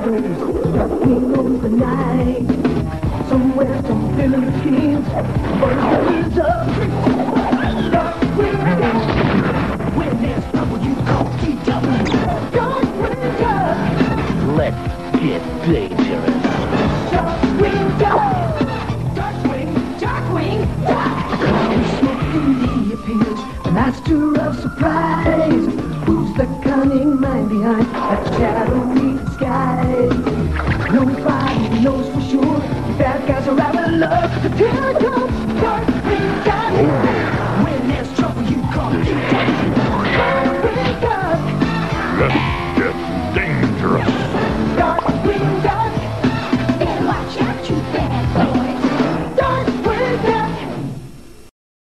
shadows, darkening over the night. Somewhere, some Philippines, burns up. Darkwing Duck. When there's trouble, you call DW. Darkwing Duck. Let's get dangerous. Darkwing Duck. Darkwing, Darkwing Duck. Smoking appears, the master of surprise. Who's the cunning mind behind that shadowy disguise? Nobody knows for sure. Bad guys are out of luck. Here comes Darkwing Duck. When there's trouble, you call it Darkwing Duck.